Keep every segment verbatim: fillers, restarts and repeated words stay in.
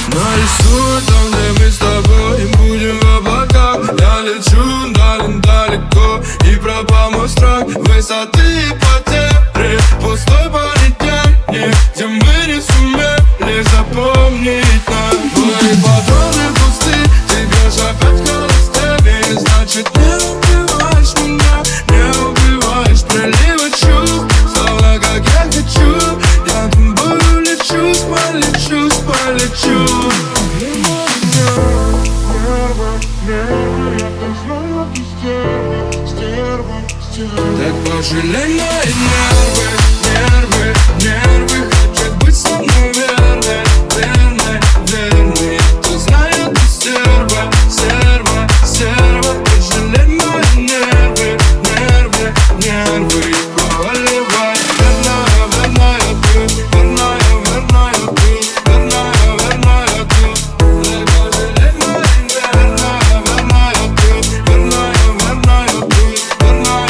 Нарисуй там, где мы с тобой будем в облаках. Я лечу далеко, далеко, и пропал мой страх высоты и потери, пустой полетели, где мы не сумели запомнить нас. Твои патроны пусты, тебе же опять холостыми. Значит, не убиваешь меня, не убиваешь. Приливы чувств, словно как я хочу. Я тобою лечусь, полечусь, полечу. Так пожалей мои нервы, нервы, нервы. Хочет быть со мной верной, верной, верной. Кто знает, ты стерва, стерва, стерва. Пожалей мои нервы, нервы, нервы. Поваливай, верная, верная ты, верная, верная ты, верная, верная ты. Так пожалей мои нервы, верная ты, верная, верная ты, верная.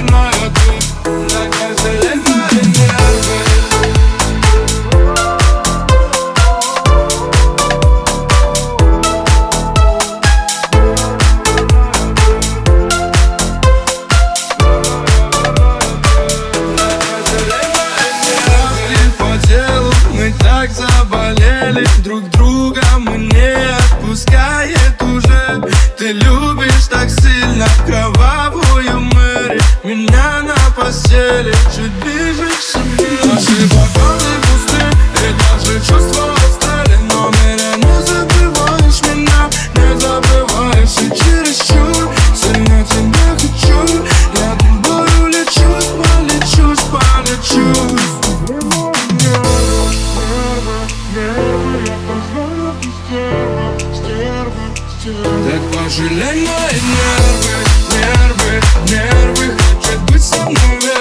Так заболели друг друга, мы не отпускает уже. Ты любишь так сильно кровавую Мэри, меня на постели чуть ближе к себе. Наши бокалы пусты, и даже чувства устали. Но меня не забываешь, меня не забываешь. И чересчур сильно тебя хочу. Я тобою лечусь, полечусь, полечусь. Так пожалей мои нервы, нервы, нервы. Хочет быть со мной.